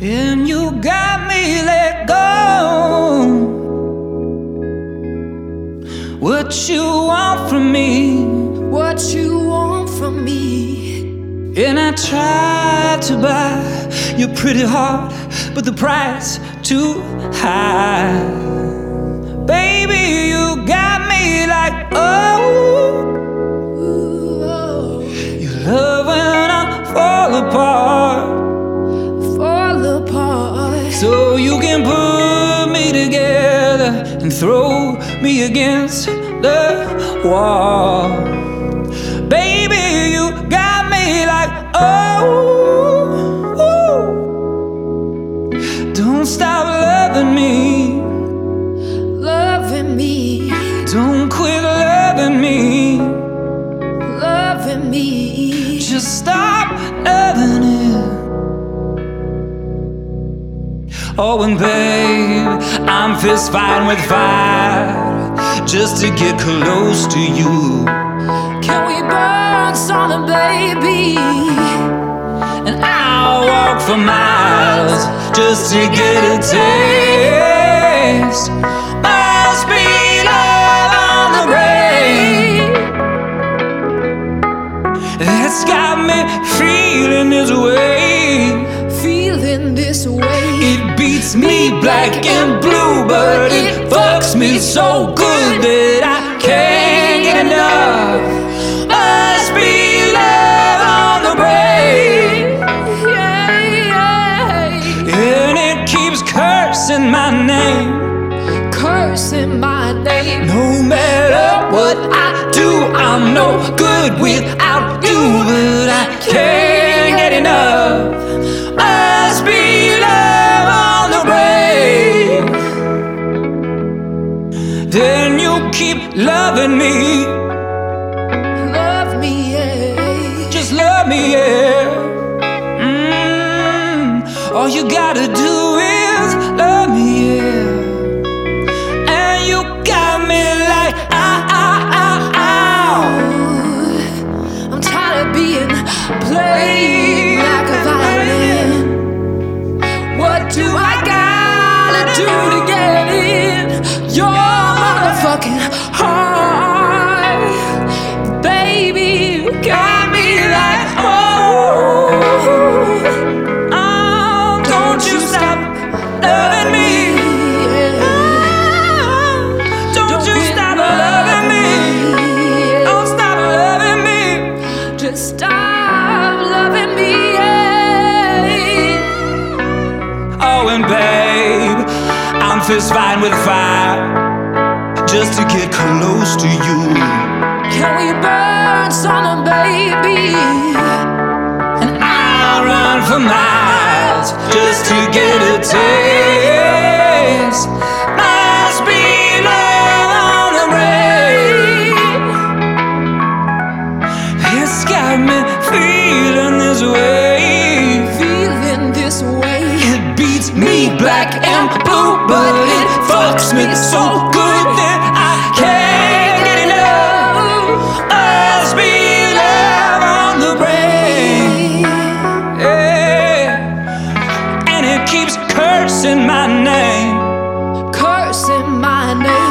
and you got me let go. What you want from me? What you want from me? And I tried to buy your pretty heart, but the price too high. Baby, you got me like, oh, you love when I fall apart, fall apart. so you can put me together and throw me against the wall. Baby, you got me like, oh, don't stop loving me, Loving me, don't quit loving me, loving me. just stop loving it. Oh, and babe, I'm fist fighting with fire just to get close to you. Can we burn something, baby? And I'll walk for miles just to get a taste. Must be love on the brain that's got me feeling this way. Feeling this way. It beats me black and blue, but it fucks me so good that I can't get enough. Must be love on the brain, and it keeps cursing my name. Cursing my name. No matter what I do, I'm no good without you, but I can't get enough. Must be love on the brain. Then you keep loving me, Love me, yeah. just love me, yeah. All you gotta do is love me, yeah. And you got me like, ow. I'm tired of being played like a violin. What do I gotta do to get in your motherfucking heart? Baby, you got me like, Don't you stop loving me. Don't you stop loving me. Don't stop loving me. Just stop loving me, yeah. Oh, and babe, I'm fist fighting with fire just to get close to you. Can we burn something, baby? And I'll run for miles just to get a taste. Must be love on the brain. It's got me feeling this way. Feeling this way. It beats me black and blue, but it fucks me so good that I can't get enough. Must be love on the brain, yeah. And it keeps cursing my name. Cursing my name.